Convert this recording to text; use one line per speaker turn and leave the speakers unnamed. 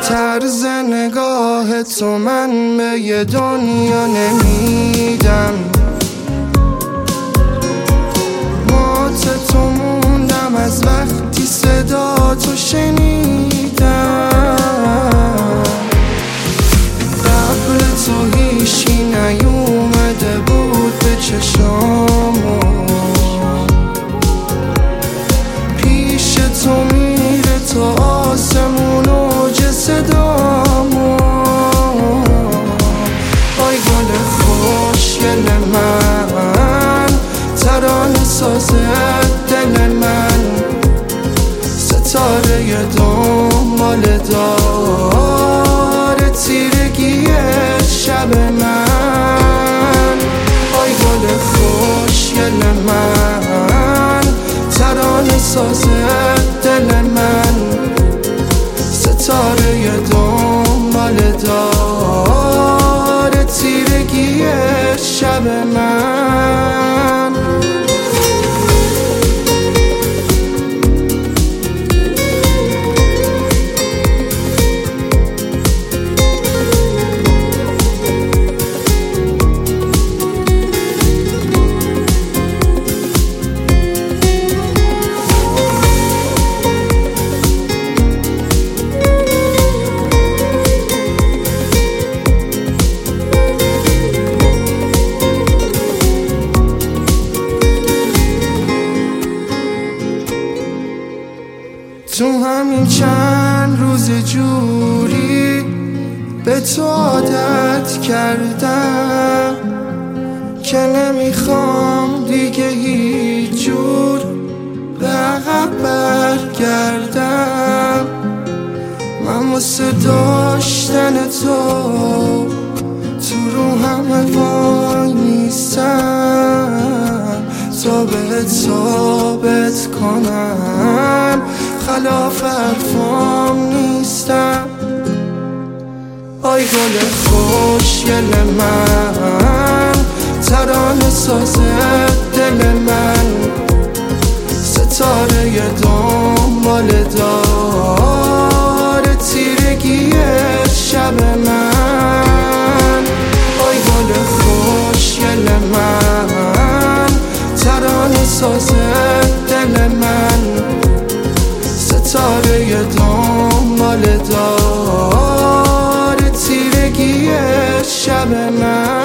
طرز نگاه تو من به یه دنیا نمیدم، مات تو موندم از وقتی صدا تو شنیدم. قبل تو هیچی نیومده بود به چشامو، پیش تو میره تا آسمون اوج صدامو. آی گل خوشگل من، ترانه ساز دل من، ستاره دنبال داره تیرگی شب من. آی گل خوشگل من، ترانه ساز دل من، ستاره دنبال داره تیرگی شب من. تو همین چند روز جوری به تو عادت کردم که نمیخوام دیگه هیچ جور به عقب برگردم. من واسه داشتن تو رو همه وای نیستم تا به ثابت کنم خلاف حرفام نیستم. آی گل خوشگل من، ترانه ساز دل من، ستاره دنبال داره تیرگی شب من. آی گل خوشگل من، ترانه ساز دل من، ستاره دنبال داره تیرگی شب من.